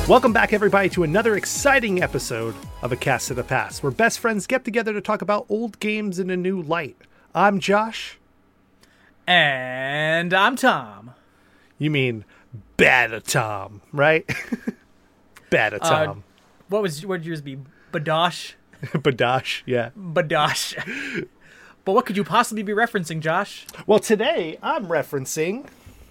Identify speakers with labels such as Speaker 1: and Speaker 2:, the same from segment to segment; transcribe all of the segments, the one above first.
Speaker 1: Welcome back, everybody, to another exciting episode of A Cast to the Past, where best friends get together to talk about old games in a new light. I'm Josh.
Speaker 2: And I'm Tom.
Speaker 1: You mean Bad Tom, right? Bad Tom.
Speaker 2: What would yours be? Badosh?
Speaker 1: Badash, yeah.
Speaker 2: Badosh. But what could you possibly be referencing, Josh?
Speaker 1: Well, today I'm referencing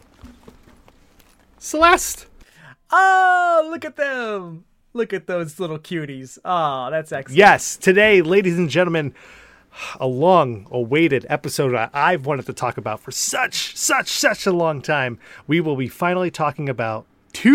Speaker 1: Celeste.
Speaker 2: Oh, look at them. Look at those little cuties. Oh, that's excellent.
Speaker 1: Yes, today, ladies and gentlemen, a long-awaited episode I've wanted to talk about for such a long time. We will be finally talking about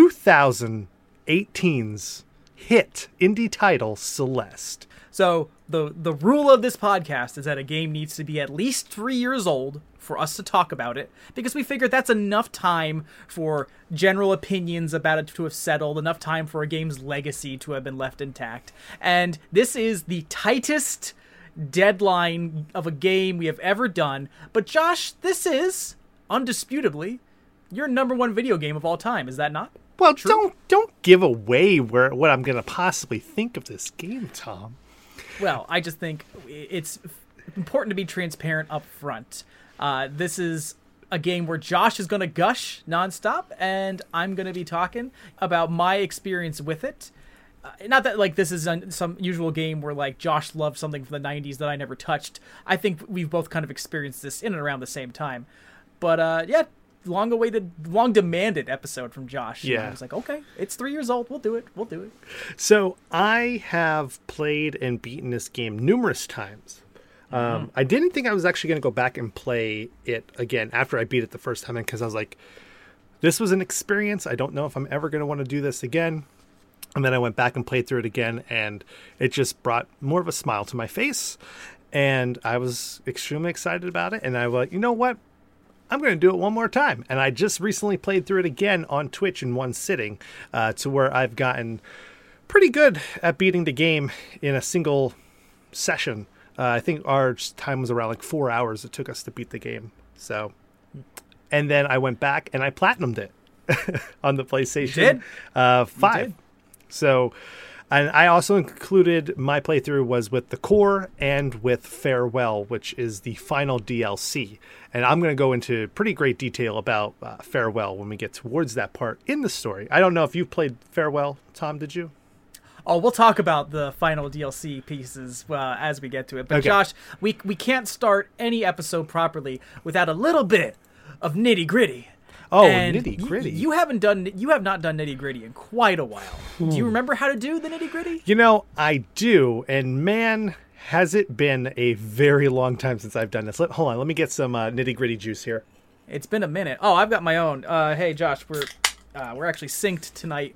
Speaker 1: 2018's hit indie title, Celeste.
Speaker 2: So the rule of this podcast is that a game needs to be at least 3 years old for us to talk about it, because we figured that's enough time for general opinions about it to have settled, enough time for a game's legacy to have been left intact. And this is the tightest deadline of a game we have ever done. But Josh, this is undisputably your number one video game of all time, is that not?
Speaker 1: Well,
Speaker 2: True?
Speaker 1: don't give away what I'm going to possibly think of this game, Tom.
Speaker 2: Well, I just think it's important to be transparent up front. This is a game where Josh is going to gush nonstop, and I'm going to be talking about my experience with it. Not that like this is some usual game where like Josh loved something from the 90s that I never touched. I think we've both kind of experienced this in and around the same time. But yeah, long demanded episode from Josh.
Speaker 1: Yeah.
Speaker 2: And I was like, okay, it's 3 years old. We'll do it.
Speaker 1: So I have played and beaten this game numerous times. I didn't think I was actually going to go back and play it again after I beat it the first time, because I was like, this was an experience. I don't know if I'm ever going to want to do this again. And then I went back and played through it again, and it just brought more of a smile to my face. And I was extremely excited about it. And I was like, you know what? I'm going to do it one more time. And I just recently played through it again on Twitch in one sitting, to where I've gotten pretty good at beating the game in a single session. I think our time was around like 4 hours it took us to beat the game. So, and then I went back and I platinumed it on the PlayStation 5. So, and I also included my playthrough was with the core and with Farewell, which is the final DLC. And I'm going to go into pretty great detail about Farewell when we get towards that part in the story. I don't know if you've played Farewell, Tom, did you?
Speaker 2: Oh, we'll talk about the final DLC pieces as we get to it. But
Speaker 1: Okay.
Speaker 2: Josh, we can't start any episode properly without a little bit of nitty gritty.
Speaker 1: Oh,
Speaker 2: And
Speaker 1: nitty gritty.
Speaker 2: You have not done nitty gritty in quite a while. Do you remember how to do the nitty gritty?
Speaker 1: You know, I do, and man, has it been a very long time since I've done this. Hold on, let me get some nitty-gritty juice here.
Speaker 2: It's been a minute. Oh, I've got my own. Hey, Josh, we're actually synced tonight.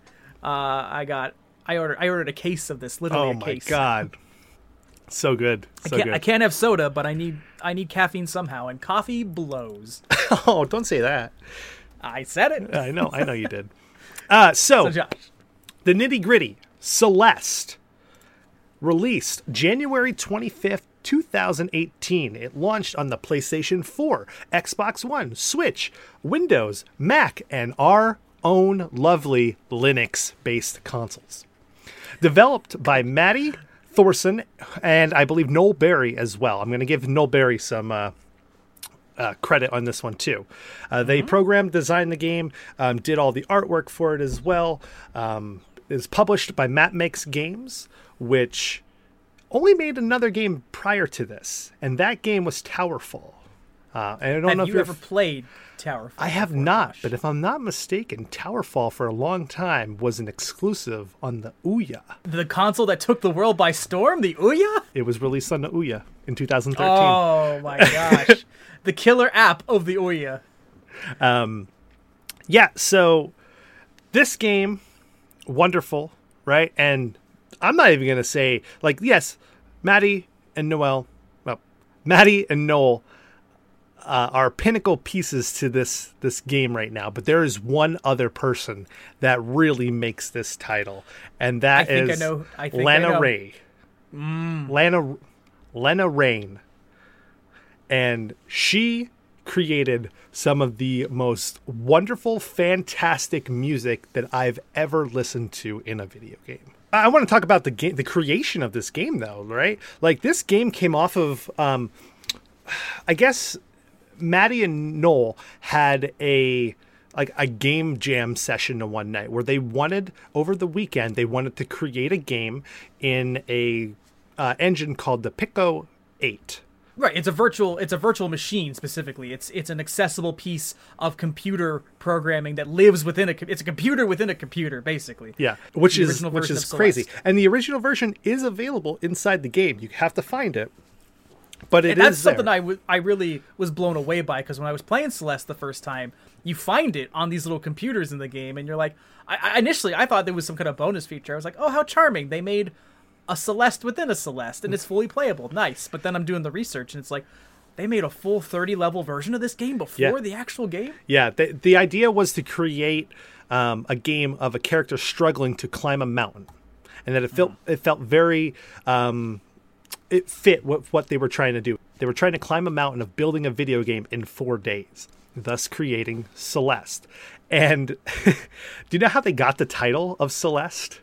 Speaker 2: I ordered a case of this. Literally,
Speaker 1: Oh
Speaker 2: a
Speaker 1: my
Speaker 2: case.
Speaker 1: God, so good, good.
Speaker 2: I can't have soda, but I need caffeine somehow, and coffee blows.
Speaker 1: Oh, don't say that.
Speaker 2: I said it.
Speaker 1: I know you did.
Speaker 2: So Josh,
Speaker 1: the nitty-gritty, Celeste, released January 25th, 2018. It launched on the PlayStation 4, Xbox One, Switch, Windows, Mac, and our own lovely Linux-based consoles. Developed by Maddie Thorson and I believe Noel Berry as well. I'm going to give Noel Berry some credit on this one too. They programmed, designed the game, did all the artwork for it as well. It is published by Matt Makes Games, which only made another game prior to this, and that game was Towerfall. And I don't know if
Speaker 2: you ever played Towerfall?
Speaker 1: I have
Speaker 2: before,
Speaker 1: not,
Speaker 2: Josh?
Speaker 1: but if I'm not mistaken, Towerfall for a long time was an exclusive on the Ouya.
Speaker 2: The console that took the world by storm, the Ouya?
Speaker 1: It was released on the Ouya in 2013.
Speaker 2: Oh my gosh. The killer app of the Ouya.
Speaker 1: Yeah, so this game, wonderful, right? And I'm not even going to say, like, yes, Maddie and Noel are pinnacle pieces to this game right now, but there is one other person that really makes this title, and that is Lana Ray. Lana Rain. And she created some of the most wonderful, fantastic music that I've ever listened to in a video game. I want to talk about the creation of this game, though, right? Like, this game came off of, I guess, Maddie and Noel had a game jam session one night where they wanted, over the weekend, they wanted to create a game in a engine called the Pico 8.
Speaker 2: Right, it's a virtual machine specifically. It's an accessible piece of computer programming that lives within it's a computer within a computer, basically.
Speaker 1: Yeah, which
Speaker 2: The
Speaker 1: is
Speaker 2: original version of
Speaker 1: crazy.
Speaker 2: Celeste.
Speaker 1: And the original version is available inside the game. You have to find it. But
Speaker 2: And that's something I really was blown away by, because when I was playing Celeste the first time, you find it on these little computers in the game, and you're like, initially I thought there was some kind of bonus feature. I was like, oh, how charming. They made a Celeste within a Celeste, and it's fully playable. Nice. But then I'm doing the research, and it's like, they made a full 30-level version of this game before the actual game?
Speaker 1: Yeah, the idea was to create a game of a character struggling to climb a mountain. And that it felt very... it fit what they were trying to do. They were trying to climb a mountain of building a video game in 4 days, thus creating Celeste. And do you know how they got the title of Celeste?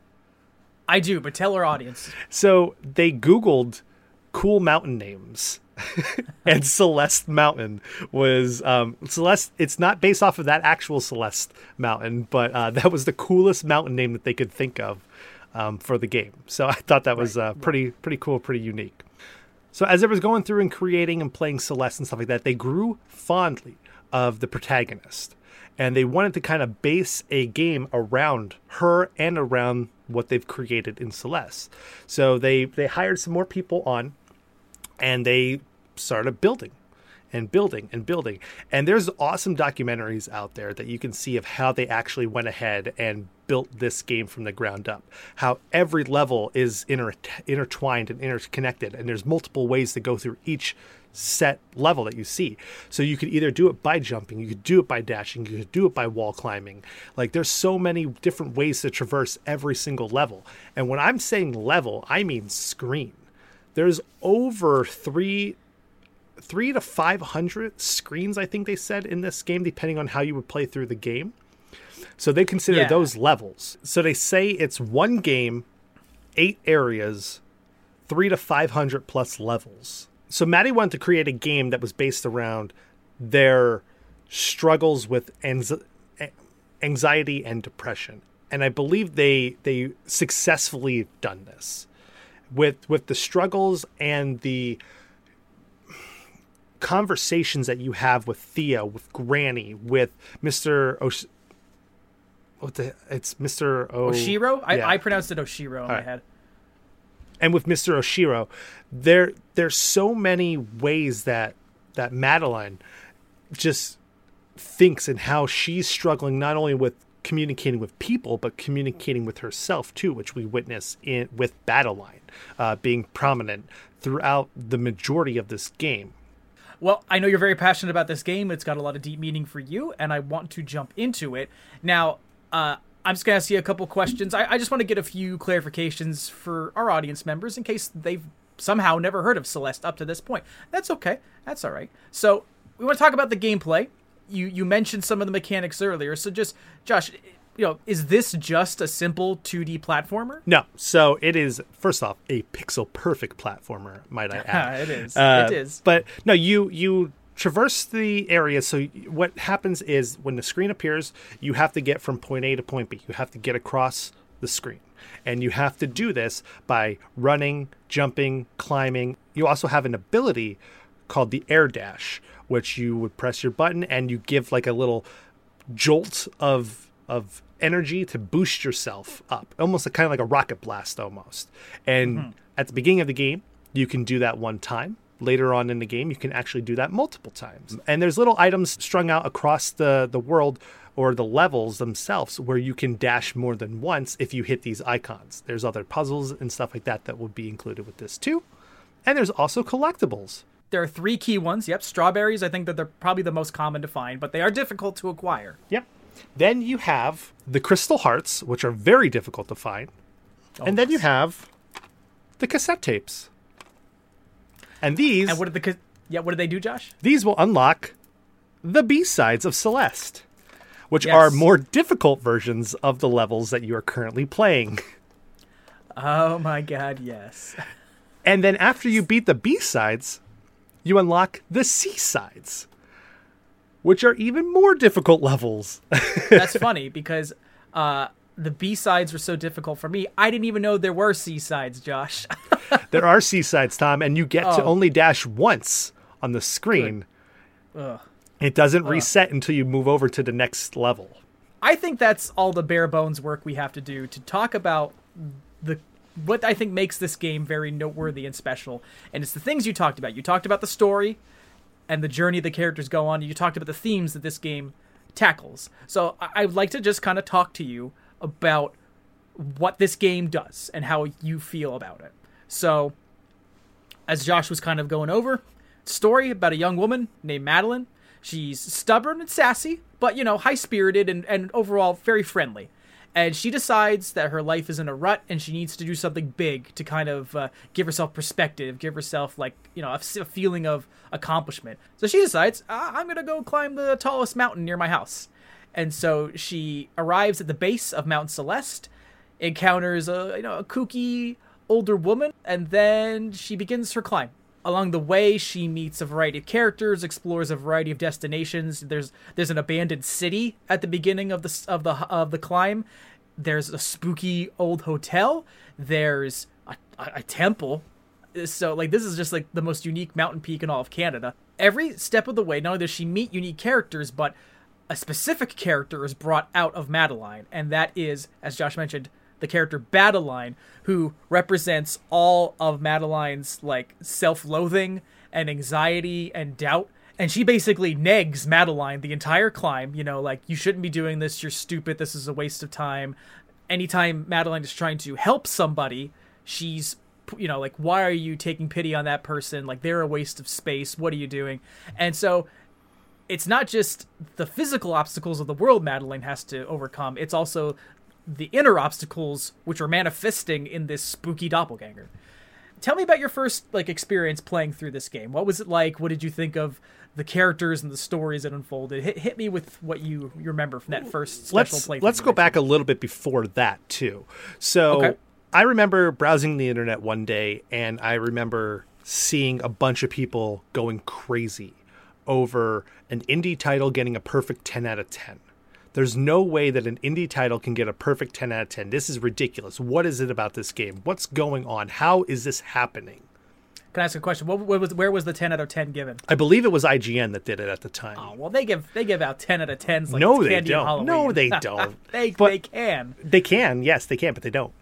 Speaker 2: I do, but tell our audience.
Speaker 1: So they Googled cool mountain names. And Celeste Mountain was Celeste. It's not based off of that actual Celeste Mountain, but that was the coolest mountain name that they could think of for the game. So I thought that was pretty cool, pretty unique. So as I was going through and creating and playing Celeste and stuff like that, they grew fondly of the protagonist. And they wanted to kind of base a game around her and around what they've created in Celeste. So they hired some more people on, and they started building and building and building. And there's awesome documentaries out there that you can see of how they actually went ahead and built this game from the ground up. How every level is intertwined and interconnected, and there's multiple ways to go through each set level that you see. So you could either do it by jumping, you could do it by dashing, you could do it by wall climbing. Like, there's so many different ways to traverse every single level. And when I'm saying level, I mean screen. There's over 300 to 500 screens, I think they said, in this game, depending on how you would play through the game. So they consider those levels. So they say it's one game, 8 areas, 300 to 500 plus levels. So Maddie wanted to create a game that was based around their struggles with anxiety and depression. And I believe they successfully done this. With the struggles and the conversations that you have with Thea, with Granny, with Mr. It's Mr.
Speaker 2: Oshiro?
Speaker 1: Yeah.
Speaker 2: I pronounced it Oshiro in my head.
Speaker 1: And with Mr. Oshiro, there's so many ways that Madeline just thinks, and how she's struggling not only with communicating with people, but communicating with herself too, which we witness with Battleline being prominent throughout the majority of this game.
Speaker 2: Well, I know you're very passionate about this game. It's got a lot of deep meaning for you, and I want to jump into it. Now, I'm just going to ask you a couple questions. I just want to get a few clarifications for our audience members in case they've somehow never heard of Celeste up to this point. That's okay. That's all right. So we want to talk about the gameplay. You mentioned some of the mechanics earlier. So just, Josh, is this just a simple 2D platformer?
Speaker 1: No. So it is, first off, a pixel-perfect platformer, might I add.
Speaker 2: It is. It is.
Speaker 1: But no, you traverse the area. So what happens is when the screen appears, you have to get from point A to point B. You have to get across the screen. And you have to do this by running, jumping, climbing. You also have an ability called the air dash, which you would press your button and you give like a little jolt of energy to boost yourself up, almost kind of like a rocket blast almost. And at the beginning of the game, you can do that one time. Later on in the game, you can actually do that multiple times. And there's little items strung out across the world or the levels themselves where you can dash more than once if you hit these icons. There's other puzzles and stuff like that will be included with this too. And there's also collectibles.
Speaker 2: There are 3 key ones. Yep, strawberries. I think that they're probably the most common to find, but they are difficult to acquire.
Speaker 1: Yep. Then you have the crystal hearts, which are very difficult to find. And then you have the cassette tapes. And these...
Speaker 2: And what Yeah, what do they do, Josh?
Speaker 1: These will unlock the B-sides of Celeste, which
Speaker 2: Yes.
Speaker 1: are more difficult versions of the levels that you are currently playing.
Speaker 2: Oh my god, yes.
Speaker 1: And then after you beat the B-sides, you unlock the C-sides, which are even more difficult levels.
Speaker 2: That's funny because the B-sides were so difficult for me. I didn't even know there were C-sides, Josh.
Speaker 1: There are C-sides, Tom, and you get to
Speaker 2: Oh.
Speaker 1: only dash once on the screen.
Speaker 2: Ugh.
Speaker 1: It doesn't reset until you move over to the next level.
Speaker 2: I think that's all the bare bones work we have to do to talk about what I think makes this game very noteworthy and special. And it's the things you talked about. You talked about the story and the journey the characters go on. And you talked about the themes that this game tackles. So I would like to just kind of talk to you about what this game does and how you feel about it. So, as Josh was kind of going over, story about a young woman named Madeline. She's stubborn and sassy, but, high-spirited and overall very friendly. And she decides that her life is in a rut and she needs to do something big to kind of give herself perspective, give herself, a feeling of accomplishment. So she decides, I'm going to go climb the tallest mountain near my house. And so she arrives at the base of Mount Celeste, encounters a kooky older woman, and then she begins her climb. Along the way, she meets a variety of characters, explores a variety of destinations. There's an abandoned city at the beginning of the climb. There's a spooky old hotel. There's a temple. So this is just the most unique mountain peak in all of Canada. Every step of the way, not only does she meet unique characters, but a specific character is brought out of Madeline, and that is, as Josh mentioned, the character Badeline, who represents all of Madeline's self-loathing and anxiety and doubt. And she basically negs Madeline the entire climb, you shouldn't be doing this, you're stupid, this is a waste of time. Anytime Madeline is trying to help somebody, she's, why are you taking pity on that person? They're a waste of space, what are you doing? And so it's not just the physical obstacles of the world Madeline has to overcome, it's also the inner obstacles which are manifesting in this spooky doppelganger. Tell me about your first experience playing through this game. What was it like? What did you think of the characters and the stories that unfolded? Hit me with what you remember from that first special playthrough.
Speaker 1: Let's go back a little bit before that too. So
Speaker 2: okay.
Speaker 1: I remember browsing the internet one day, and I remember seeing a bunch of people going crazy over an indie title getting a perfect 10 out of 10. There's no way that an indie title can get a perfect 10 out of 10. This is ridiculous. What is it about this game? What's going on? How is this happening?
Speaker 2: Can I ask a question? Where was the 10 out of 10 given?
Speaker 1: I believe it was IGN that did it at the time.
Speaker 2: Oh, well, they give out 10 out of 10s like
Speaker 1: No,
Speaker 2: it's
Speaker 1: they
Speaker 2: candy on
Speaker 1: don't.
Speaker 2: Halloween.
Speaker 1: No, they don't.
Speaker 2: They can.
Speaker 1: They can, yes, they can, but they don't.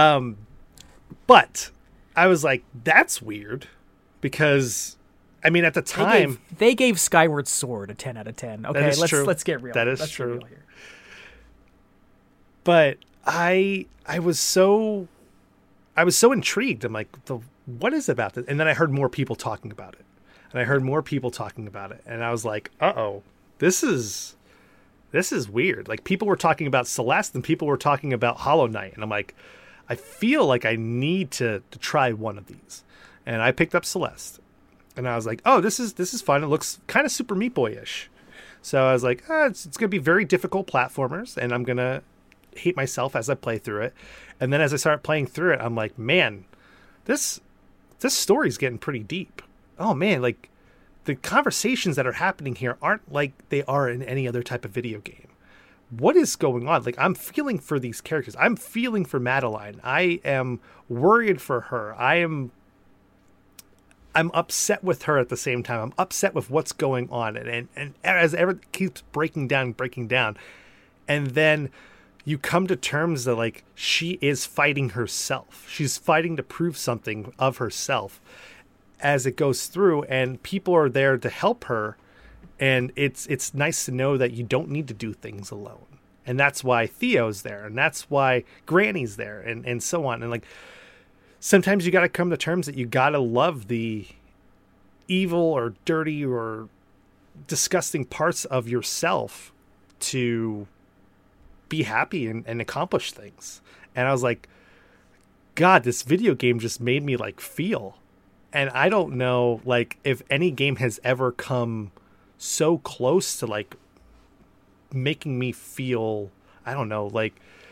Speaker 1: But I was like, that's weird, because at the time
Speaker 2: they gave Skyward Sword a 10 out of 10. Okay, let's get real.
Speaker 1: Let's true. Get real here. But I was so intrigued. I'm like, what is it about this? And then I heard more people talking about it. And I was like, uh-oh, this is weird. People were talking about Celeste and people were talking about Hollow Knight. And I'm like, I feel like I need to try one of these. And I picked up Celeste. And I was like, oh, this is fun. It looks kind of Super Meat Boy-ish. So I was like, it's going to be very difficult platformers, and I'm going to hate myself as I play through it. And then as I start playing through it, I'm like, man, this story's getting pretty deep. Oh, man, the conversations that are happening here aren't like they are in any other type of video game. What is going on? I'm feeling for these characters. I'm feeling for Madeline. I am worried for her. I'm upset with her at the same time. I'm upset with what's going on. And as it keeps breaking down. And then you come to terms that she is fighting herself. She's fighting to prove something of herself as it goes through, and people are there to help her. And it's nice to know that you don't need to do things alone. And that's why Theo's there, and that's why Granny's there, and so on. And sometimes you got to come to terms that you got to love the evil or dirty or disgusting parts of yourself to be happy and accomplish things. And I was like, God, this video game just made me feel And I don't know, like, if any game has ever come so close to, like, making me feel, I don't know, like,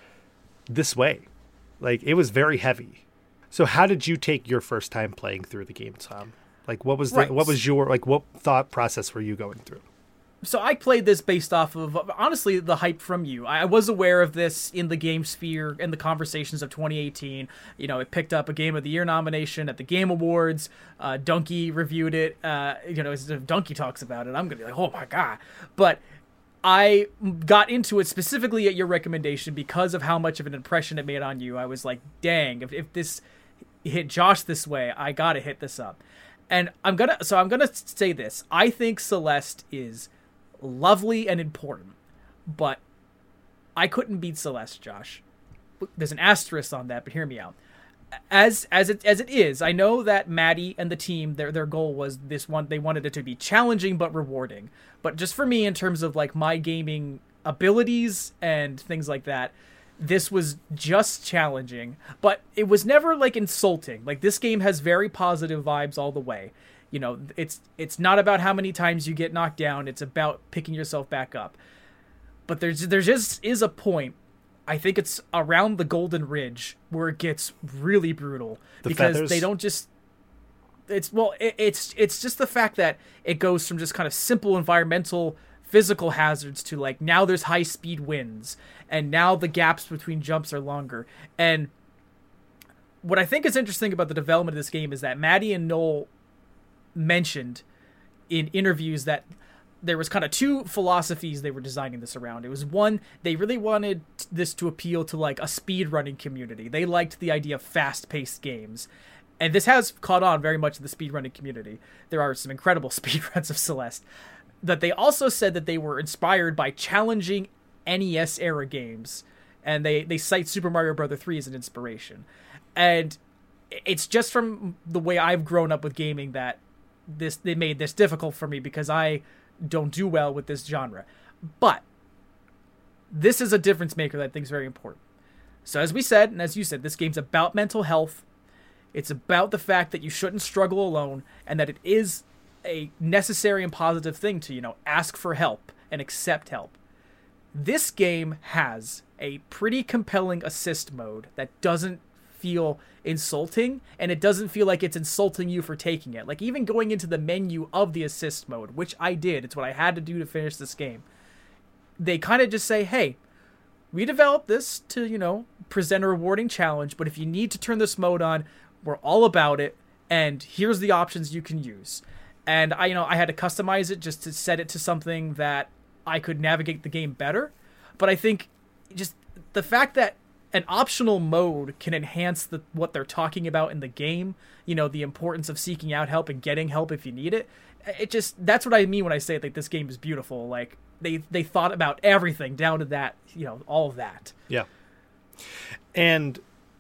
Speaker 1: this way. Like, it was very heavy. So how did you take your first time playing through the game, Tom? Like, what was what thought process were you going through?
Speaker 2: So I played this based off of, honestly, the hype from you. I was aware of this in the Game Sphere and the conversations of 2018. You know, it picked up a Game of the Year nomination at the Game Awards. Donkey reviewed it. If Donkey talks about it, I'm going to be like, oh my God. But I got into it specifically at your recommendation because of how much of an impression it made on you. I was like, dang, if this hit Josh this way, I got to hit this up. And I'm going to say this. I think Celeste is lovely and important, but I couldn't beat Celeste, Josh. There's an asterisk on that, but hear me out. As it is, I know that Maddie and the team, their goal was this one. They wanted it to be challenging but rewarding. But just for me, in terms of like my gaming abilities and things like that, this was just challenging. But it was never like insulting. Like, this game has very positive vibes all the way. You know, it's not about how many times you get knocked down. It's about picking yourself back up. But there just is a point, I think it's around the Golden Ridge, where it gets really brutal. Because feathers. They don't just... It's just the fact that it goes from just kind of simple environmental physical hazards to, like, now there's high-speed winds. And now the gaps between jumps are longer. And what I think is interesting about the development of this game is that Maddie and Noel mentioned in interviews that there was kind of two philosophies they were designing this around. It was one, they really wanted this to appeal to like a speedrunning community. They liked the idea of fast-paced games. And this has caught on very much in the speedrunning community. There are some incredible speedruns of Celeste. That they also said that they were inspired by challenging NES-era games. And they cite Super Mario Bros. 3 as an inspiration. And it's just from the way I've grown up with gaming that they made this difficult for me because I don't do well with this genre. But this is a difference maker that I think is very important. So as we said, and as you said, this game's about mental health. It's about the fact that you shouldn't struggle alone, and that it is a necessary and positive thing to, you know, ask for help and accept help. This game has a pretty compelling assist mode that doesn't feel insulting, and it doesn't feel like it's insulting you for taking it. Like, even going into the menu of the assist mode, which I did, it's what I had to do to finish this game, they kind of just say, hey, we developed this to, you know, present a rewarding challenge, but if you need to turn this mode on, we're all about it, and here's the options you can use. And I had to customize it just to set it to something that I could navigate the game better. But I think just the fact that an optional mode can enhance what they're talking about in the game, you know, the importance of seeking out help and getting help if you need it. That's what I mean when I say like this game is beautiful. Like they thought about everything down to that, you know, all of that.
Speaker 1: Yeah. And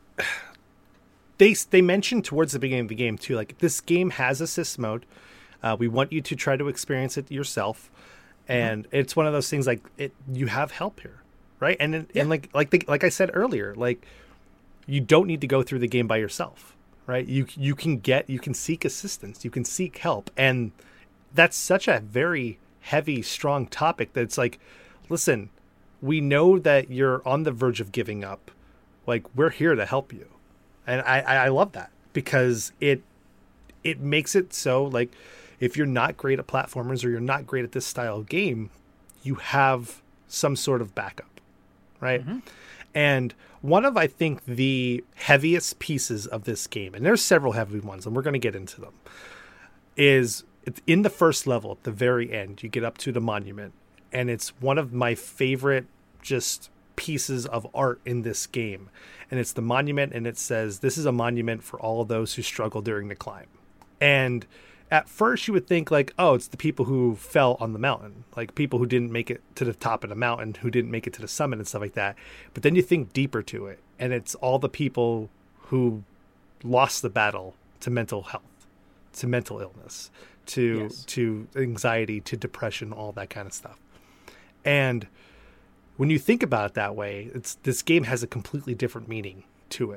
Speaker 1: they mentioned towards the beginning of the game too, like, this game has assist mode. We want you to try to experience it yourself. And it's one of those things like you have help here. Right. And like I said earlier, like, you don't need to go through the game by yourself. Right. You can seek assistance. You can seek help. And that's such a very heavy, strong topic that it's like, listen, we know that you're on the verge of giving up. Like, we're here to help you. And I love that because it makes it so, like, if you're not great at platformers or you're not great at this style of game, you have some sort of backup. Right. Mm-hmm. And one of, I think, the heaviest pieces of this game, and there's several heavy ones, and we're going to get into them, is it's in the first level at the very end. You get up to the monument, and it's one of my favorite just pieces of art in this game. And it's the monument, and it says, "This is a monument for all of those who struggle during the climb." And at first you would think like, oh, it's the people who fell on the mountain, like people who didn't make it to the top of the mountain, who didn't make it to the summit and stuff like that. But then you think deeper to it, and it's all the people who lost the battle to mental health, to mental illness, to anxiety, to depression, all that kind of stuff. And when you think about it that way, this game has a completely different meaning to it.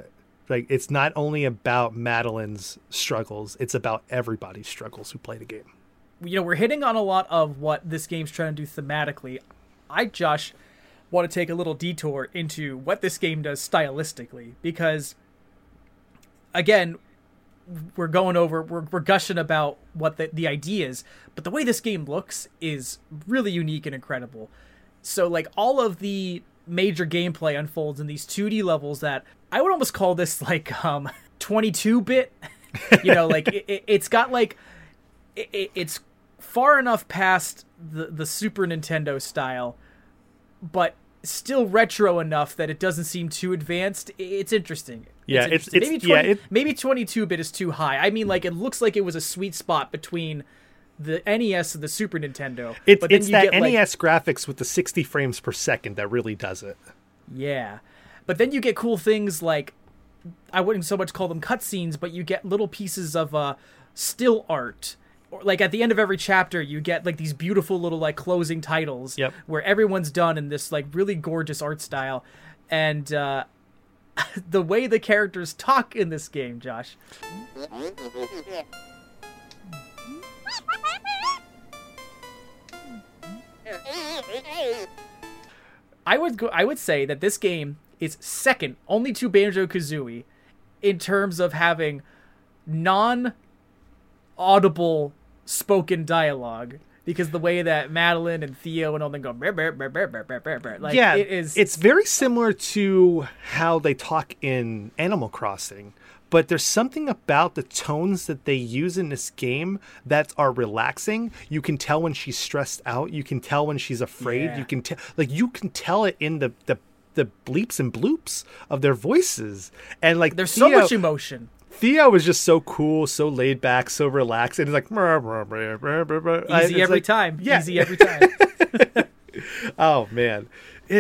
Speaker 1: Like, it's not only about Madeline's struggles, it's about everybody's struggles who play the game.
Speaker 2: We're hitting on a lot of what this game's trying to do thematically. Josh, want to take a little detour into what this game does stylistically, because, again, we're gushing about what the idea is, but the way this game looks is really unique and incredible. So, like, all of the major gameplay unfolds in these 2D levels that I would almost call this, like, 22-bit. Like, it's got, like, it's far enough past the Super Nintendo style, but still retro enough that it doesn't seem too advanced. It's interesting.
Speaker 1: Yeah,
Speaker 2: maybe 22-bit is too high. I mean, like, it looks like it was a sweet spot between the NES and the Super Nintendo.
Speaker 1: It's that NES graphics with the 60 frames per second that really does it.
Speaker 2: Yeah. But then you get cool things like, I wouldn't so much call them cutscenes, but you get little pieces of still art. Or, like, at the end of every chapter, you get, like, these beautiful little, like, closing titles.
Speaker 1: Yep.
Speaker 2: Where everyone's done in this, like, really gorgeous art style. And the way the characters talk in this game, Josh. I would say that this game is second only to Banjo-Kazooie in terms of having non-audible spoken dialogue, because the way that Madeline and Theo and all them go, like,
Speaker 1: yeah,
Speaker 2: it's
Speaker 1: very similar to how they talk in Animal Crossing, but there's something about the tones that they use in this game that are relaxing. You can tell when she's stressed out. You can tell when she's afraid.
Speaker 2: Yeah.
Speaker 1: You can tell it in the bleeps and bloops of their voices, and like
Speaker 2: there's so much emotion.
Speaker 1: Theo was just so cool, so laid back, so relaxed, and he's like,
Speaker 2: easy every time.
Speaker 1: Yeah.
Speaker 2: Easy every time.
Speaker 1: Oh man,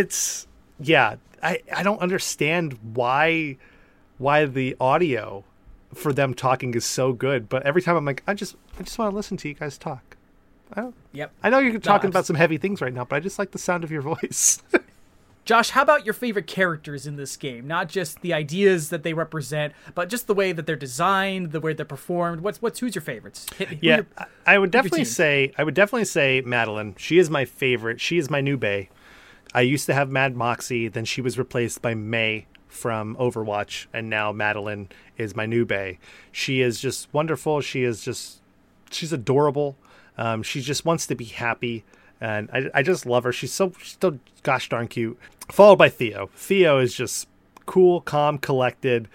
Speaker 1: I don't understand why the audio for them talking is so good, but every time I'm like, I just want to listen to you guys talk.
Speaker 2: Yep.
Speaker 1: I know you're talking about some heavy things right now, but I just like the sound of your voice.
Speaker 2: Josh, how about your favorite characters in this game? Not just the ideas that they represent, but just the way that they're designed, the way they're performed. Who's your favorites?
Speaker 1: I would definitely say Madeline. She is my favorite. She is my new bae. I used to have Mad Moxie, then she was replaced by May from Overwatch, and now Madeline is my new bae. She is just wonderful. She's adorable. She just wants to be happy, and I just love her. She's still gosh darn cute. Followed by Theo. Theo is just cool, calm, collected.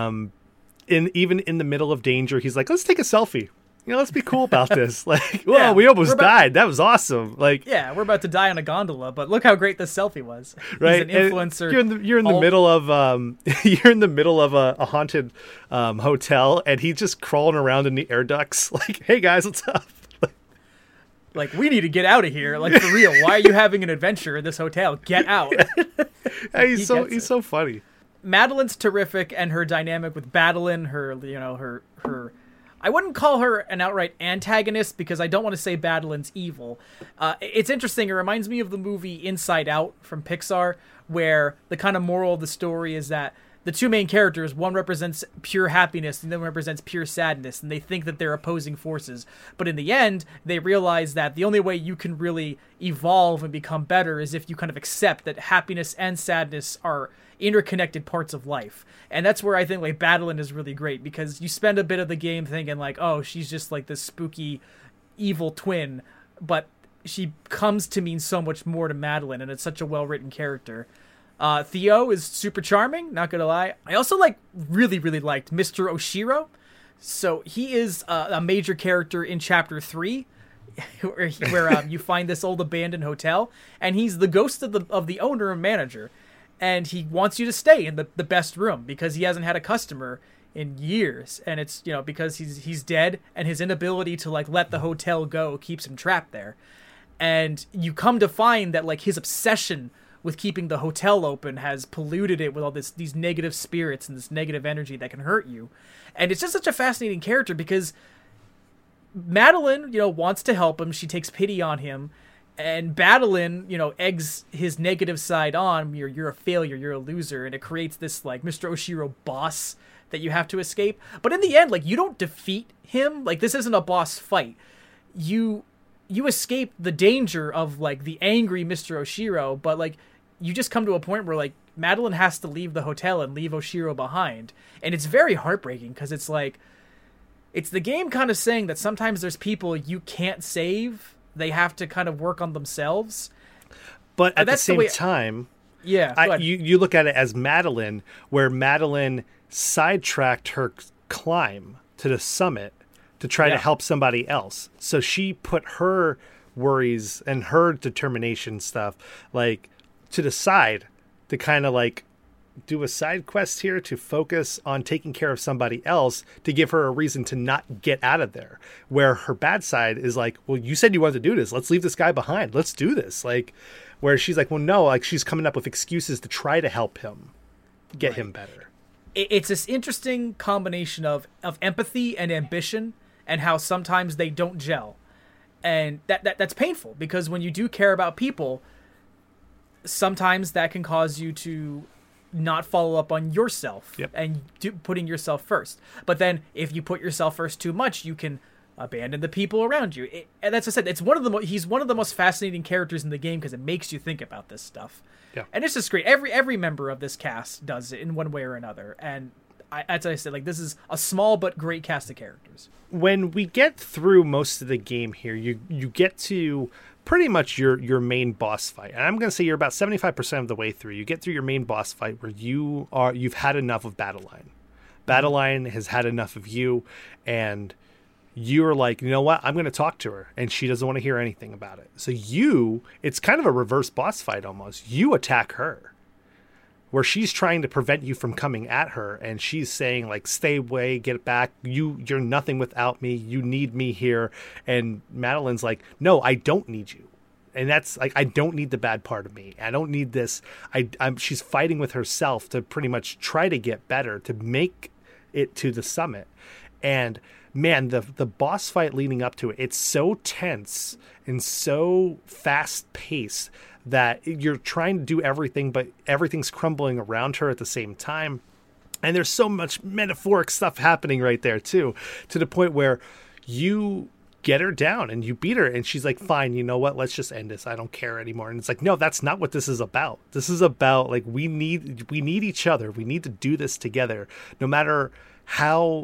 Speaker 1: Even in the middle of danger, he's like, let's take a selfie. Let's be cool about this. Like, well, we almost died. That was awesome. Like,
Speaker 2: yeah, we're about to die on a gondola, but look how great this selfie was.
Speaker 1: Right,
Speaker 2: he's an influencer.
Speaker 1: You're in the middle of you're in the middle of a haunted hotel, and he's just crawling around in the air ducts. Like, hey guys, what's up?
Speaker 2: Like, we need to get out of here. Like, for real. Why are you having an adventure in this hotel? Get out.
Speaker 1: He's so funny.
Speaker 2: Madeline's terrific, and her dynamic with Madeline, her I wouldn't call her an outright antagonist, because I don't want to say Madeline's evil. It's interesting. It reminds me of the movie Inside Out from Pixar, where the kind of moral of the story is that the two main characters, one represents pure happiness and the other represents pure sadness, and they think that they're opposing forces. But in the end, they realize that the only way you can really evolve and become better is if you kind of accept that happiness and sadness are interconnected parts of life. And that's where I think, like, Madeline is really great, because you spend a bit of the game thinking, like, oh, she's just like this spooky evil twin, but she comes to mean so much more to Madeline, and it's such a well-written character. Theo is super charming, not gonna lie. I also really liked Mr. Oshiro. So he is a major character in Chapter 3, where you find this old abandoned hotel, and he's the ghost of the owner and manager. And he wants you to stay in the best room, because he hasn't had a customer in years. And it's, because he's dead, and his inability to, let the hotel go keeps him trapped there. And you come to find that, his obsession with keeping the hotel open has polluted it with all these negative spirits and this negative energy that can hurt you. And it's just such a fascinating character, because Madeline, wants to help him. She takes pity on him, And Madeline, eggs his negative side on. You're a failure. You're a loser, and it creates this like Mr. Oshiro boss that you have to escape. But in the end, like, you don't defeat him. Like, this isn't a boss fight. You escape the danger of like the angry Mr. Oshiro, but like you just come to a point where like Madeline has to leave the hotel and leave Oshiro behind, and it's very heartbreaking because it's like it's the game kind of saying that sometimes there's people you can't save. They have to kind of work on themselves.
Speaker 1: But at the same time,
Speaker 2: yeah,
Speaker 1: you look at it as Madeline, where Madeline sidetracked her climb to the summit to try to help somebody else. So she put her worries and her determination stuff like to the side to kind of like do a side quest here to focus on taking care of somebody else to give her a reason to not get out of there. Where her bad side is like, well, you said you wanted to do this. Let's leave this guy behind. Let's do this. Like, where she's like, well, no, like she's coming up with excuses to try to help him get him better.
Speaker 2: It's this interesting combination of empathy and ambition and how sometimes they don't gel. And that's painful because when you do care about people, sometimes that can cause you to not follow up on yourself and putting yourself first. But then if you put yourself first too much, you can abandon the people around you. And that's what I said. It's he's one of the most fascinating characters in the game because it makes you think about this stuff. Yeah. And it's just great. Every member of this cast does it in one way or another. And as I said, like, this is a small but great cast of characters.
Speaker 1: When we get through most of the game here, you get to pretty much your main boss fight. And I'm going to say you're about 75% of the way through. You get through your main boss fight where you've had enough of Battleline. Battleline has had enough of you, and you're like, you know what? I'm going to talk to her, and she doesn't want to hear anything about it. So it's kind of a reverse boss fight almost. You attack her, where she's trying to prevent you from coming at her, and she's saying like, stay away, get back. You're nothing without me. You need me here. And Madeline's like, no, I don't need you. And that's like, I don't need the bad part of me. I don't need this. She's fighting with herself to pretty much try to get better, to make it to the summit. And man, the boss fight leading up to it, it's so tense and so fast paced that you're trying to do everything, but everything's crumbling around her at the same time. And there's so much metaphoric stuff happening right there too, to the point where you get her down and you beat her and she's like, fine, you know what? Let's just end this. I don't care anymore. And it's like, no, that's not what this is about. This is about like, we need each other. We need to do this together. No matter how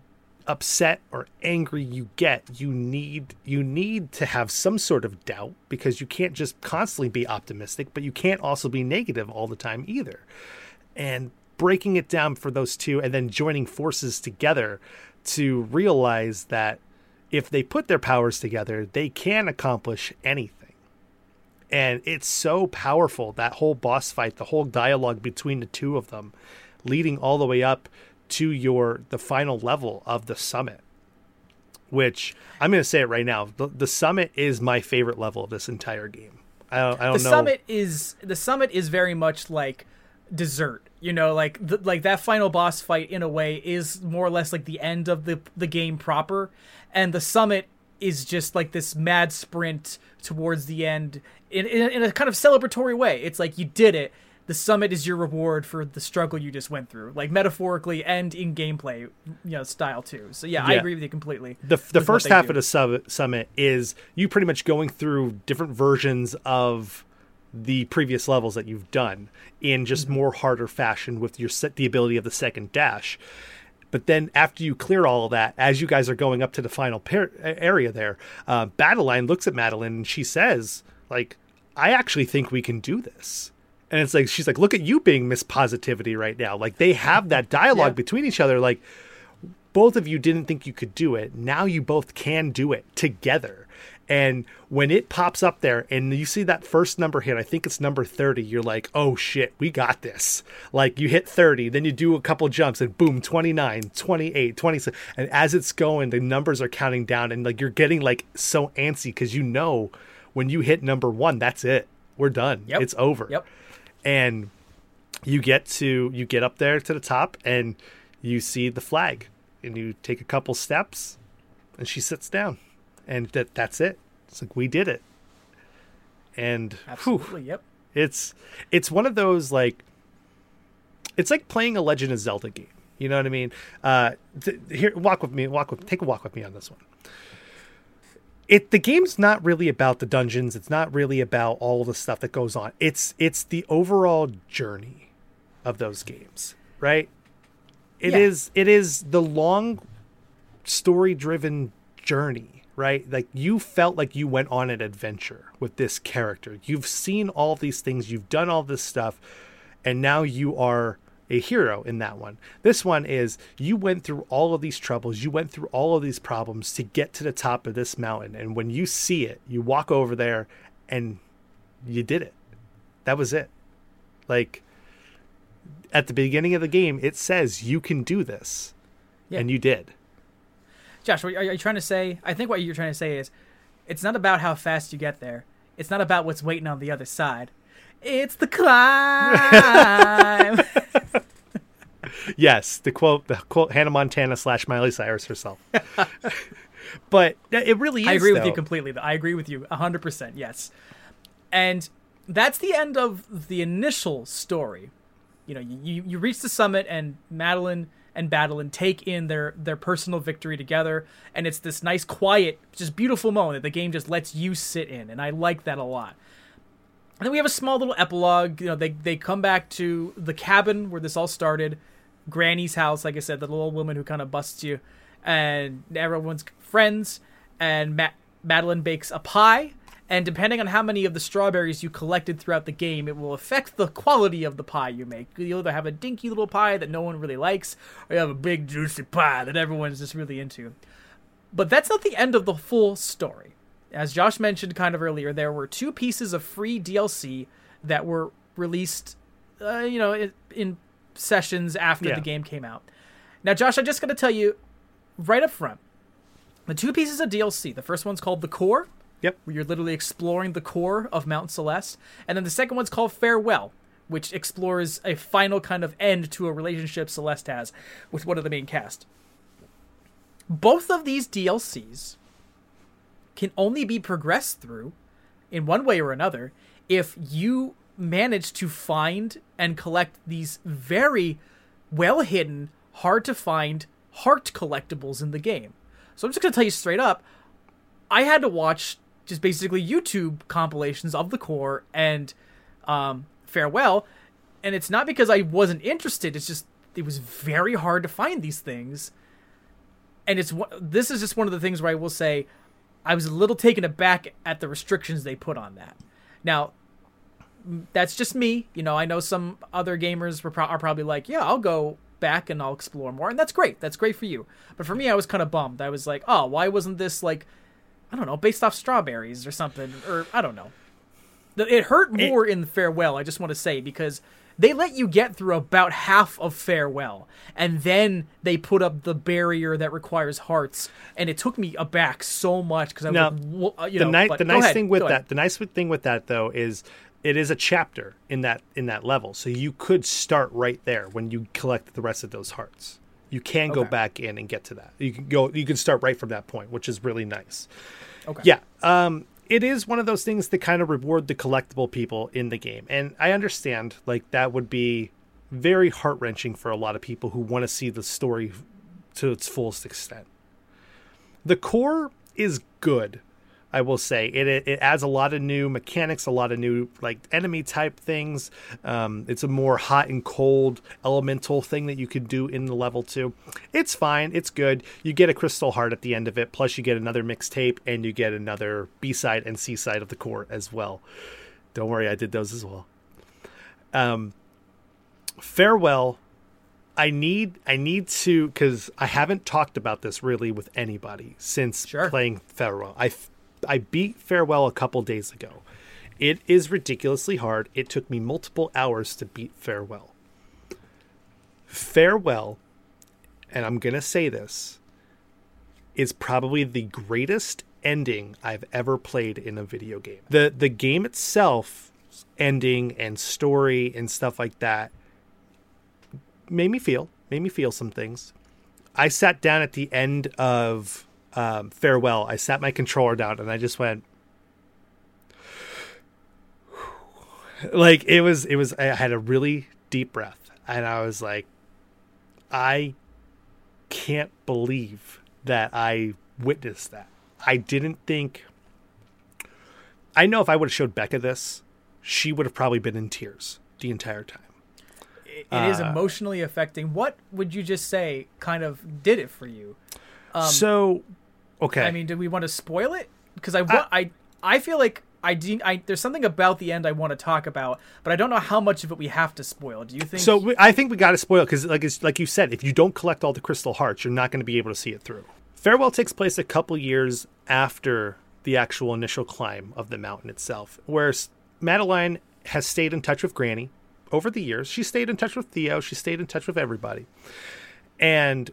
Speaker 1: upset or angry you get, you need to have some sort of doubt, because you can't just constantly be optimistic, but you can't also be negative all the time either. And breaking it down for those two and then joining forces together to realize that if they put their powers together, they can accomplish anything. And it's so powerful, that whole boss fight, the whole dialogue between the two of them, leading all the way up to the final level of the summit, which I'm going to say it right now. The summit is my favorite level of this entire game. I don't know.
Speaker 2: The summit is very much like dessert, like that final boss fight in a way is more or less like the end of the game proper. And the summit is just like this mad sprint towards the end in a kind of celebratory way. It's like you did it. The summit is your reward for the struggle you just went through, like metaphorically and in gameplay, style too. So yeah, I agree with you completely.
Speaker 1: The first half of the summit is you pretty much going through different versions of the previous levels that you've done in just more harder fashion with the ability of the second dash. But then after you clear all of that, as you guys are going up to the final area there, Battleline looks at Madeline and she says, like, I actually think we can do this. And it's like, she's like, look at you being Miss Positivity right now. Like, they have that dialogue between each other. Like, both of you didn't think you could do it. Now you both can do it together. And when it pops up there and you see that first number hit, I think it's number 30, you're like, oh shit, we got this. Like, you hit 30, then you do a couple jumps and boom, 29, 28, 27. And as it's going, the numbers are counting down and like, you're getting like so antsy because when you hit number 1, that's it. We're done. Yep. It's over. Yep. And you get up there to the top and you see the flag and you take a couple steps and she sits down and that's it. It's like, we did it. And
Speaker 2: Absolutely, yep.
Speaker 1: it's one of those, like, it's like playing a Legend of Zelda game. You know what I mean? Here, take a walk with me on this one. The game's not really about the dungeons. It's not really about all the stuff that goes on. It's the overall journey of those games, right? It is the long story-driven journey, right? Like, you felt like you went on an adventure with this character. You've seen all these things, you've done all this stuff, and now you are a hero in that one. This one is, you went through all of these troubles, you went through all of these problems to get to the top of this mountain, and when you see it, you walk over there and you did it. That was it. Like, at the beginning of the game, it says you can do this, and you did.
Speaker 2: Josh, are you trying to say, I think what you're trying to say is, it's not about how fast you get there. It's not about what's waiting on the other side. It's the climb.
Speaker 1: Yes, the quote Hannah Montana / Miley Cyrus herself. But it really is.
Speaker 2: I agree with you completely. I agree with you 100%. Yes. And that's the end of the initial story. You know, you reach the summit, and Madeline and Badeline take in their personal victory together, and it's this nice, quiet, just beautiful moment that the game just lets you sit in, and I like that a lot. And then we have a small little epilogue. You know, they come back to the cabin where this all started, Granny's house, like I said, the little woman who kind of busts you, and everyone's friends, and Madeline bakes a pie, and depending on how many of the strawberries you collected throughout the game, it will affect the quality of the pie you make. You'll either have a dinky little pie that no one really likes, or you have a big juicy pie that everyone's just really into. But that's not the end of the full story. As Josh mentioned kind of earlier, there were 2 pieces of free DLC that were released, in sessions after the game came out. Now, Josh, I'm just going to tell you right up front, the 2 pieces of DLC, the first one's called The Core.
Speaker 1: Yep.
Speaker 2: Where you're literally exploring the core of Mount Celeste. And then the second one's called Farewell, which explores a final kind of end to a relationship Celeste has with one of the main cast. Both of these DLCs can only be progressed through, in one way or another, if you manage to find and collect these very well-hidden, hard-to-find heart collectibles in the game. So I'm just going to tell you straight up, I had to watch just basically YouTube compilations of The Core and Farewell, and it's not because I wasn't interested, it's just it was very hard to find these things. And this is just one of the things where I will say I was a little taken aback at the restrictions they put on that. Now, that's just me. You know, I know some other gamers are probably like, yeah, I'll go back and I'll explore more, and that's great. That's great for you. But for me, I was kind of bummed. I was like, oh, why wasn't this, like, I don't know, based off strawberries or something, or I don't know. It hurt more in Farewell, I just want to say, because they let you get through about half of Farewell, and then they put up the barrier that requires hearts, and it took me aback so much because I was like,
Speaker 1: the nice thing with that though is it is a chapter in that level, so you could start right there when you collect the rest of those hearts. You can go back in and get to that. You can start right from that point, which is really nice. Okay. Yeah. It is one of those things that kind of reward the collectible people in the game. And I understand, like, that would be very heart-wrenching for a lot of people who want to see the story to its fullest extent. The Core is good, I will say. It adds a lot of new mechanics, a lot of new, like, enemy type things. It's a more hot and cold elemental thing that you could do in the level too. It's fine. It's good. You get a crystal heart at the end of it. Plus you get another mixtape and you get another B-side and C-side of the Core as well. Don't worry, I did those as well. Farewell. I need to, because I haven't talked about this really with anybody since playing Farewell. I beat Farewell a couple days ago. It is ridiculously hard. It took me multiple hours to beat Farewell. Farewell, and I'm going to say this, is probably the greatest ending I've ever played in a video game. The game itself, ending and story and stuff like that, made me feel some things. I sat down at the end of Farewell. I sat my controller down and I just went, Like it was, I had a really deep breath and I was like, I can't believe that I witnessed that. I didn't think, I know if I would have showed Becca this, she would have probably been in tears the entire time.
Speaker 2: It is emotionally affecting. What would you just say kind of did it for you?
Speaker 1: Okay.
Speaker 2: I mean, do we want to spoil it? Because I feel like there's something about the end I want to talk about, but I don't know how much of it we have to spoil. Do you think?
Speaker 1: So I think we got to spoil it because, like you said, if you don't collect all the crystal hearts, you're not going to be able to see it through. Farewell takes place a couple years after the actual initial climb of the mountain itself, where Madeline has stayed in touch with Granny over the years. She stayed in touch with Theo. She stayed in touch with everybody. And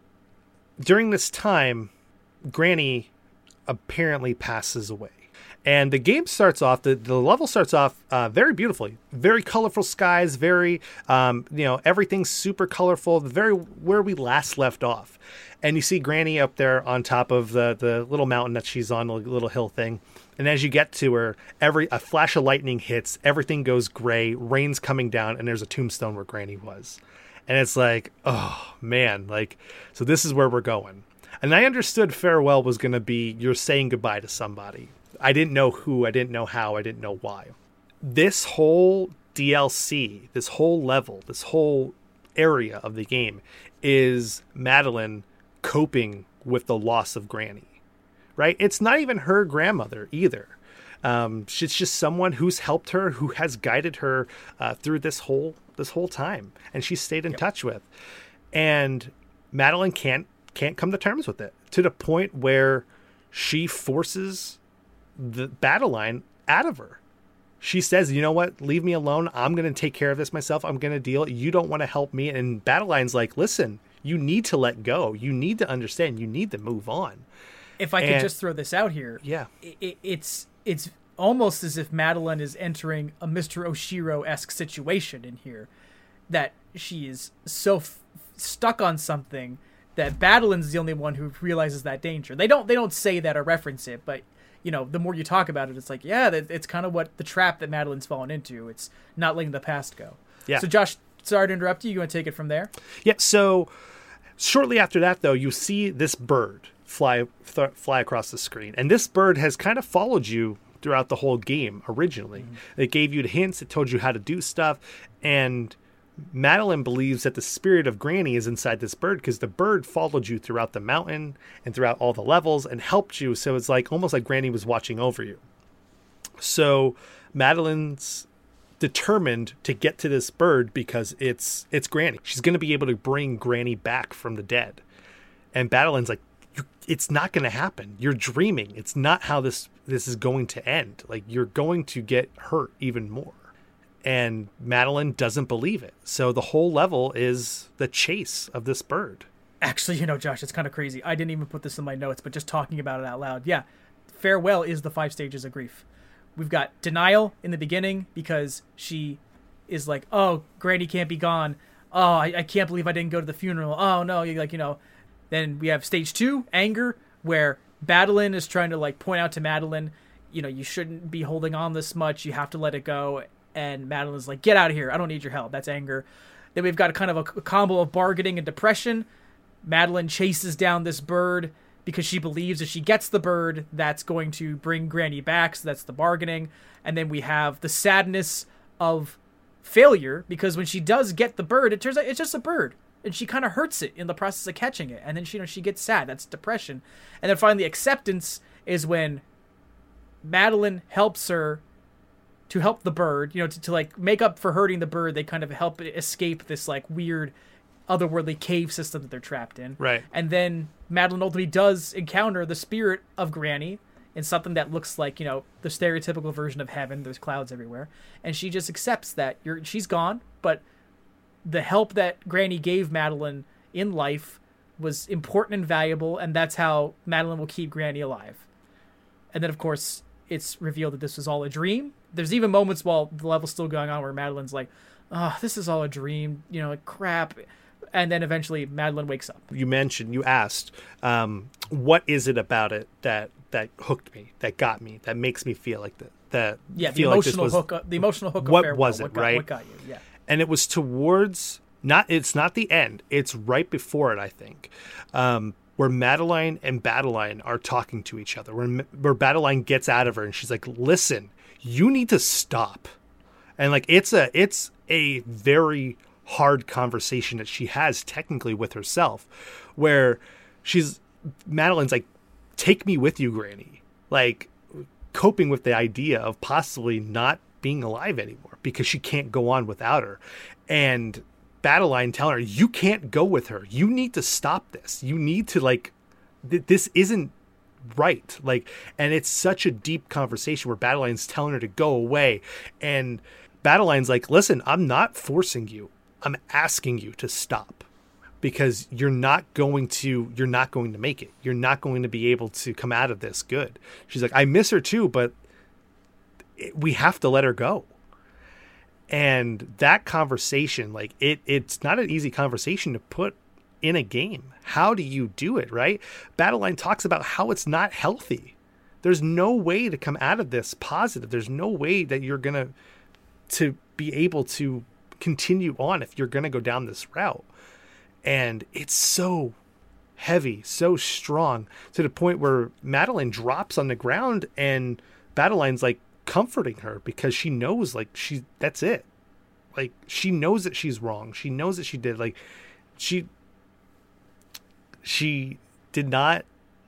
Speaker 1: during this time, Granny apparently passes away. And the game starts off, the level starts off very beautifully. Very colorful skies, very, everything's super colorful, very where we last left off. And you see Granny up there on top of the little mountain that she's on, the little hill thing. And as you get to her, a flash of lightning hits, everything goes gray, rain's coming down, and there's a tombstone where Granny was. And it's like, oh, man, so this is where we're going. And I understood Farewell was going to be you're saying goodbye to somebody. I didn't know who, I didn't know how, I didn't know why. This whole DLC, this whole level, this whole area of the game is Madeline coping with the loss of Granny, right? It's not even her grandmother either. She's just someone who's helped her, who has guided her through this whole time, and she stayed in touch with. And Madeline can't come to terms with it, to the point where she forces the battle line out of her. She says, you know what, leave me alone. I'm going to take care of this myself. I'm going to deal. You don't want to help me. And Battleline's like, listen, you need to let go. You need to understand. You need to move on.
Speaker 2: If I could just throw this out here.
Speaker 1: Yeah.
Speaker 2: It's almost as if Madeline is entering a Mr. Oshiro-esque situation in here, that she is so stuck on something that Battleline's the only one who realizes that danger. They don't say that or reference it, but the more you talk about it, it's like, yeah, it's kind of what the trap that Madeline's fallen into. It's not letting the past go. Yeah. So Josh, sorry to interrupt you. You want to take it from there?
Speaker 1: Yeah. So shortly after that, though, you see this bird fly across the screen, and this bird has kind of followed you throughout the whole game. Originally, It gave you the hints. It told you how to do stuff, and Madeline believes that the spirit of Granny is inside this bird because the bird followed you throughout the mountain and throughout all the levels and helped you. So it's almost like Granny was watching over you. So Madeline's determined to get to this bird because it's Granny. She's going to be able to bring Granny back from the dead. And Madeline's like, it's not going to happen. You're dreaming. It's not how this is going to end. You're going to get hurt even more. And Madeline doesn't believe it. So the whole level is the chase of this bird.
Speaker 2: Actually, Josh, it's kind of crazy. I didn't even put this in my notes, but just talking about it out loud. Yeah, Farewell is the 5 stages of grief. We've got denial in the beginning because she is like, oh, Granny can't be gone. Oh, I can't believe I didn't go to the funeral. Oh, no, Then we have stage 2, anger, where Madeline is trying to point out to Madeline, you shouldn't be holding on this much. You have to let it go. And Madeline's like, get out of here. I don't need your help. That's anger. Then we've got a combo of bargaining and depression. Madeline chases down this bird because she believes if she gets the bird, that's going to bring Granny back. So that's the bargaining. And then we have the sadness of failure because when she does get the bird, it turns out it's just a bird. And she kind of hurts it in the process of catching it. And then she gets sad. That's depression. And then finally, acceptance is when Madeline helps her to help the bird, to make up for hurting the bird. They kind of help it escape this weird otherworldly cave system that they're trapped in.
Speaker 1: Right.
Speaker 2: And then Madeline ultimately does encounter the spirit of Granny in something that looks like, the stereotypical version of heaven. There's clouds everywhere. And she just accepts that she's gone, but the help that Granny gave Madeline in life was important and valuable, and that's how Madeline will keep Granny alive. And then, of course, it's revealed that this was all a dream. There's even moments while the level's still going on where Madeline's like, oh, this is all a dream, crap. and then eventually Madeline wakes up.
Speaker 1: You asked, what is it about it that hooked me, that got me, that makes me feel like that?
Speaker 2: The emotional hook. The emotional hook.
Speaker 1: What
Speaker 2: of
Speaker 1: was it? Right.
Speaker 2: What got you? Yeah.
Speaker 1: And it was towards it's not the end. It's right before it, I think, where Madeline and Badeline are talking to each other. Where Badeline gets out of her and she's like, "Listen, you need to stop." And like it's a very hard conversation that she has technically with herself, where Madeline's like, "Take me with you, Granny." Like, coping with the idea of possibly not being alive anymore because she can't go on without her. And Badeline telling her, "You can't go with her. You need to stop this. You need to, like, this isn't right." Like, and it's such a deep conversation where Badeline's telling her to go away. And Badeline's like, "Listen, I'm not forcing you. I'm asking you to stop. Because you're not going to make it. You're not going to be able to come out of this good." She's like, "I miss her too, but we have to let her go." And that conversation, like it's not an easy conversation to put in a game. How do you do it, right? Badeline talks about how it's not healthy. There's no way to come out of this positive. There's no way that you're going to be able to continue on if you're going to go down this route. And it's so heavy, so strong, to the point where Madeline drops on the ground and Badeline's like comforting her because she knows, like, that's it. Like, she knows that she's wrong. She knows that she did, like, she did not,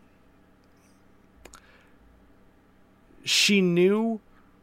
Speaker 1: she knows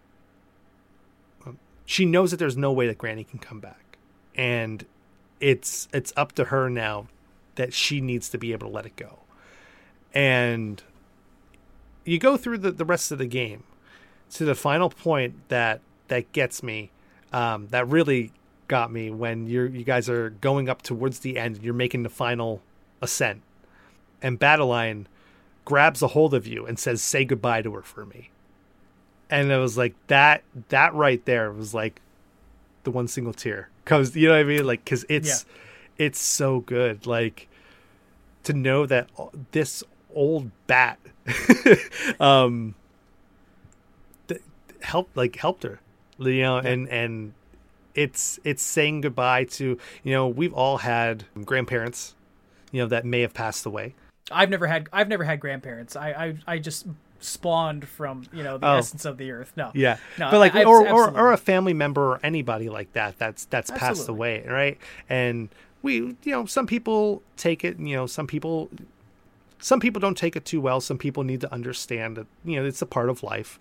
Speaker 1: that there's no way that Granny can come back. And it's up to her now that she needs to be able to let it go. And you go through the rest of the game to the final point that gets me, that really got me, when you guys are going up towards the end and you're making the final ascent, and Badeline grabs a hold of you and says, "Say goodbye to her for me." And it was like that right there was like the one single tear comes, you know what I mean? Like, cause it's so good. Like, to know that this old bat, helped her, you know, and it's saying goodbye to, you know, we've all had grandparents, you know, that may have passed away.
Speaker 2: I've never had grandparents. I just spawned from, you know, the essence of the earth. No,
Speaker 1: but like, or a family member or anybody like that's passed away, right? And we, you know, some people take it, you know, some people don't take it too well. Some people need to understand that, you know, it's a part of life,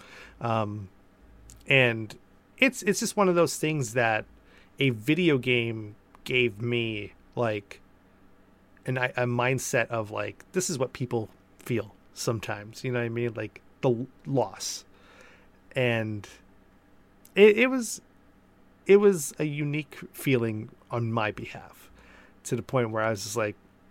Speaker 1: and it's just one of those things that a video game gave me, like, a mindset of, like, this is what people feel sometimes, you know what I mean? Like, the loss. And it was a unique feeling on my behalf, to the point where I was just like,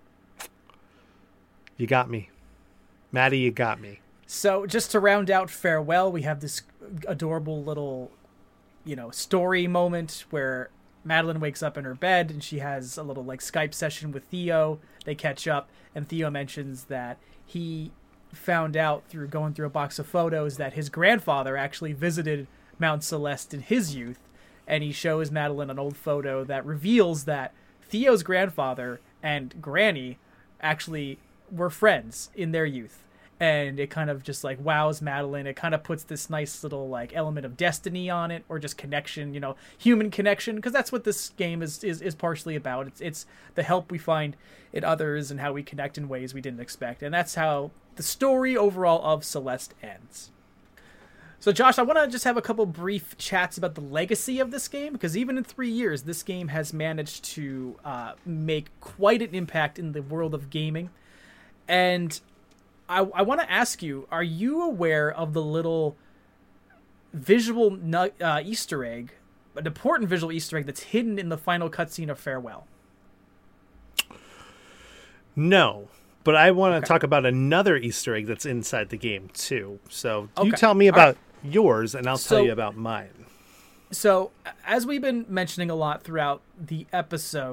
Speaker 1: you got me, Maddie, you got me.
Speaker 2: So just to round out Farewell, we have this adorable little, you know, story moment where Madeline wakes up in her bed and she has a little, like, Skype session with Theo. They catch up, and Theo mentions that he found out through going through a box of photos that his grandfather actually visited Mount Celeste in his youth, and he shows Madeline an old photo that reveals that Theo's grandfather and Granny actually were friends in their youth. And it kind of just, like, wows Madeline. It kind of puts this nice little, like, element of destiny on it, or just connection, you know, human connection, because that's what this game is partially about. It's the help we find in others and how we connect in ways we didn't expect. And that's how the story overall of Celeste ends. So, Josh, I want to just have a couple brief chats about the legacy of this game, because even in 3 years, this game has managed to make quite an impact in the world of gaming. And I want to ask you, are you aware of the little visual Easter egg, an important visual Easter egg that's hidden in the final cutscene of Farewell?
Speaker 1: No, but I want to talk about another Easter egg that's inside the game too. So you tell me about yours, and I'll tell you about mine.
Speaker 2: So, as we've been mentioning a lot throughout the episode,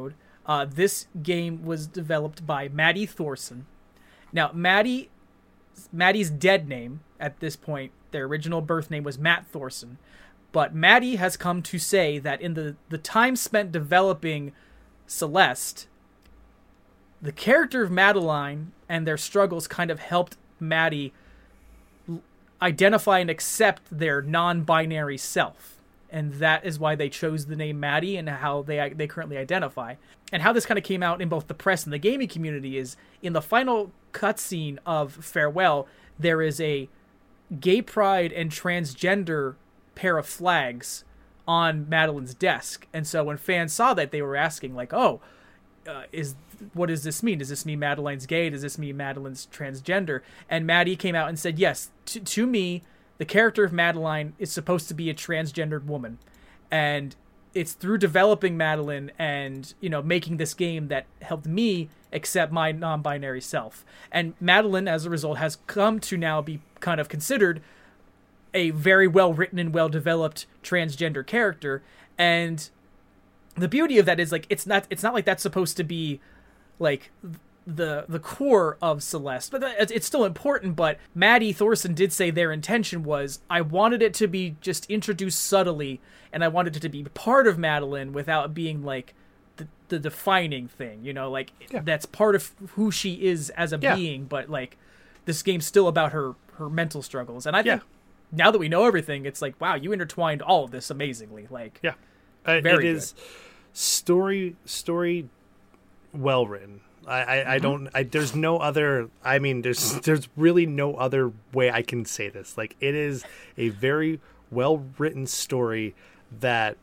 Speaker 2: This game was developed by Maddie Thorson. Now, Maddie's dead name at this point, their original birth name was Matt Thorson. But Maddie has come to say that in the time spent developing Celeste, the character of Madeline and their struggles kind of helped Maddie identify and accept their non-binary self. And that is why they chose the name Maddie and how they currently identify. And how this kind of came out in both the press and the gaming community is in the final cutscene of Farewell, there is a gay pride and transgender pair of flags on Madeline's desk. And so when fans saw that, they were asking like, what does this mean? Does this mean Madeline's gay? Does this mean Madeline's transgender? And Maddie came out and said, yes, to me, the character of Madeline is supposed to be a transgendered woman. And it's through developing Madeline and, making this game that helped me accept my non-binary self. And Madeline, as a result, has come to now be kind of considered a very well-written and well-developed transgender character. And the beauty of that is, like, it's not like that's supposed to be like the core of Celeste, but it's still important. But Maddie Thorson did say their intention was, I wanted it to be just introduced subtly, and I wanted it to be part of Madeline without being like the defining thing, that's part of who she is as a being. But like, this game's still about her mental struggles, and I think now that we know everything, it's like, wow, you intertwined all of this amazingly. Like,
Speaker 1: it is story well written. I don't. There's no other. I mean, there's really no other way I can say this. Like, it is a very well written story that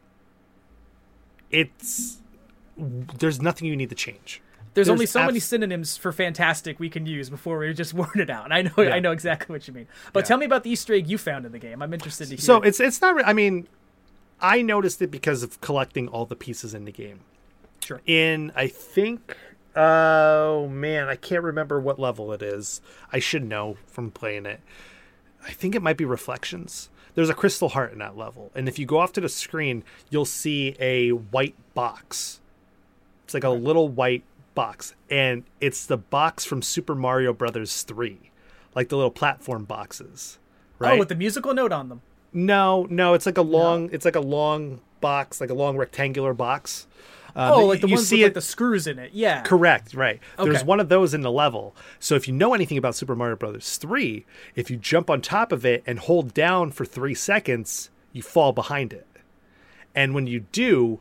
Speaker 1: there's nothing you need to change.
Speaker 2: There's only so many synonyms for fantastic we can use before we just word it out. And I know exactly what you mean. But tell me about the Easter egg you found in the game. I'm interested to hear.
Speaker 1: So it's not. I mean, I noticed it because of collecting all the pieces in the game.
Speaker 2: Sure.
Speaker 1: I think. Oh man, I can't remember what level it is. I should know from playing it. I think it might be Reflections. There's a crystal heart in that level, and if you go off to the screen, you'll see a white box. It's like a little white box, and it's the box from Super Mario Brothers 3, like the little platform boxes, right?
Speaker 2: Oh, with the musical note on them.
Speaker 1: No, it's like a long, it's like a long box, like a long rectangular box.
Speaker 2: Like the ones with like the screws in it. Yeah.
Speaker 1: Correct, right.
Speaker 2: Okay.
Speaker 1: There's one of those in the level. So if you know anything about Super Mario Brothers 3, if you jump on top of it and hold down for 3 seconds, you fall behind it. And when you do,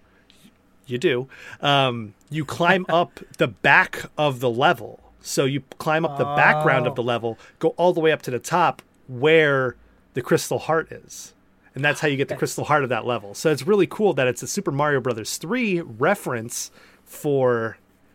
Speaker 1: you climb up the back of the level. So you climb up the background of the level, go all the way up to the top where the crystal heart is. And that's how you get the crystal heart of that level. So it's really cool that it's a Super Mario Brothers 3 reference for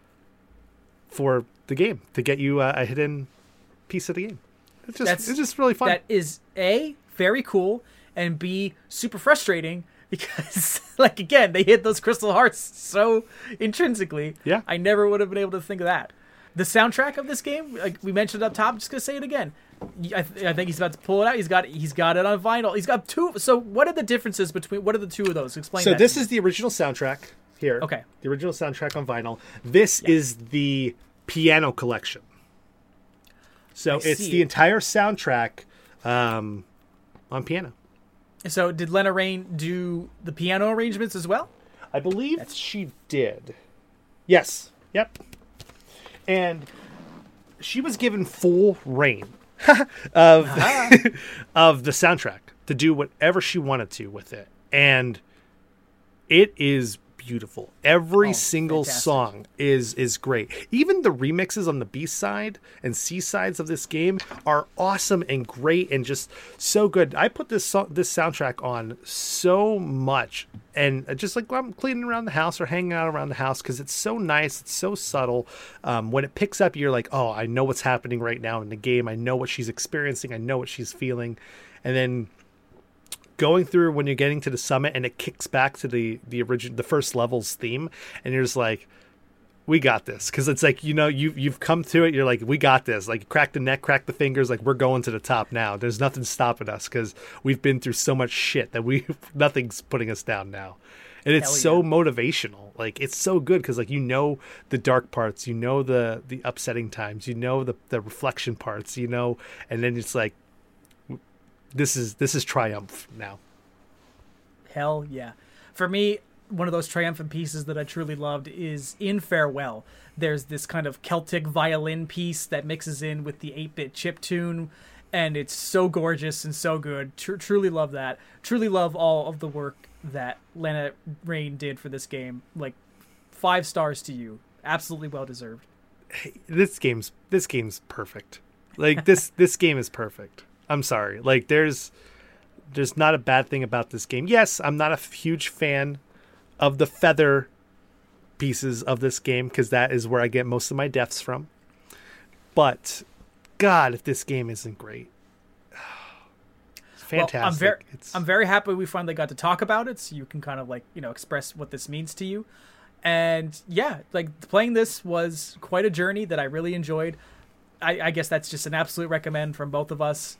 Speaker 1: the game to get you a hidden piece of the game. It's just really fun.
Speaker 2: That is A, very cool, and B, super frustrating because, like, again, they hit those crystal hearts so intrinsically.
Speaker 1: Yeah.
Speaker 2: I never would have been able to think of that. The soundtrack of this game, like we mentioned up top, I'm just going to say it again. I think he's about to pull it out. He's got it on vinyl. He's got two. So what are the differences what are the two of those? Explain that.
Speaker 1: So this is the original soundtrack here.
Speaker 2: Okay.
Speaker 1: The original soundtrack on vinyl. This is the piano collection. So it's the entire soundtrack on piano.
Speaker 2: So did Lena Raine do the piano arrangements as well?
Speaker 1: I believe she did. Yes. Yep. And she was given full reign of of the soundtrack to do whatever she wanted to with it, and it is beautiful. Every single song is great. Even the remixes on the B side and C sides of this game are awesome and great and just so good. I put this soundtrack on so much, and just like I'm cleaning around the house or hanging out around the house because it's so nice, it's so subtle. When it picks up, you're like, oh, I know what's happening right now in the game. I know what she's experiencing. I know what she's feeling, and then going through when you're getting to the summit and it kicks back to the first level's theme, and you're just like, we got this, because it's like, you've come to it, you're like, we got this, like, crack the neck, crack the fingers, like, we're going to the top now. There's nothing stopping us because we've been through so much shit that nothing's putting us down now. And it's so motivational. Like, it's so good because, like, you know the dark parts, you know the upsetting times, you know the reflection parts, you know, and then it's like, this is triumph now.
Speaker 2: Hell yeah. For me, one of those triumphant pieces that I truly loved is in Farewell. There's this kind of Celtic violin piece that mixes in with the 8-bit chiptune, and it's so gorgeous and so good. Truly love that. Truly love all of the work that Lana Rain did for this game. Like, 5 stars to you. Absolutely well deserved.
Speaker 1: Hey, this game's perfect. Like, this game is perfect. I'm sorry. Like, there's not a bad thing about this game. Yes, I'm not a huge fan of the feather pieces of this game because that is where I get most of my deaths from. But God, if this game isn't great. It's fantastic.
Speaker 2: Well, I'm very happy we finally got to talk about it, so you can kind of, like, you know, express what this means to you. And yeah, like, playing this was quite a journey that I really enjoyed. I guess that's just an absolute recommend from both of us.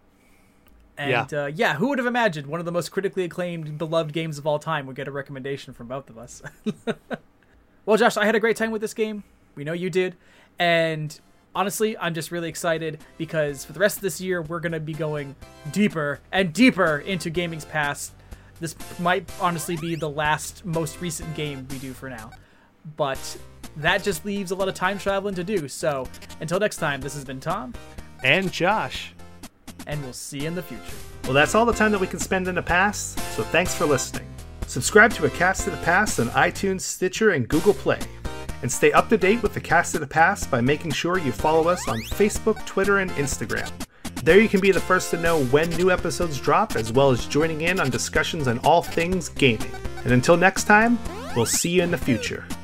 Speaker 2: And who would have imagined one of the most critically acclaimed, beloved games of all time would get a recommendation from both of us? Well, Josh, I had a great time with this game. We know you did. And honestly, I'm just really excited because for the rest of this year, we're going to be going deeper and deeper into gaming's past. This might honestly be the last, most recent game we do for now. But that just leaves a lot of time traveling to do. So until next time, this has been Tom.
Speaker 1: And Josh.
Speaker 2: And we'll see you in the future.
Speaker 1: Well, that's all the time that we can spend in the past, so thanks for listening. Subscribe to A Cast of the Past on iTunes, Stitcher, and Google Play. And stay up to date with The Cast of the Past by making sure you follow us on Facebook, Twitter, and Instagram. There you can be the first to know when new episodes drop, as well as joining in on discussions on all things gaming. And until next time, we'll see you in the future.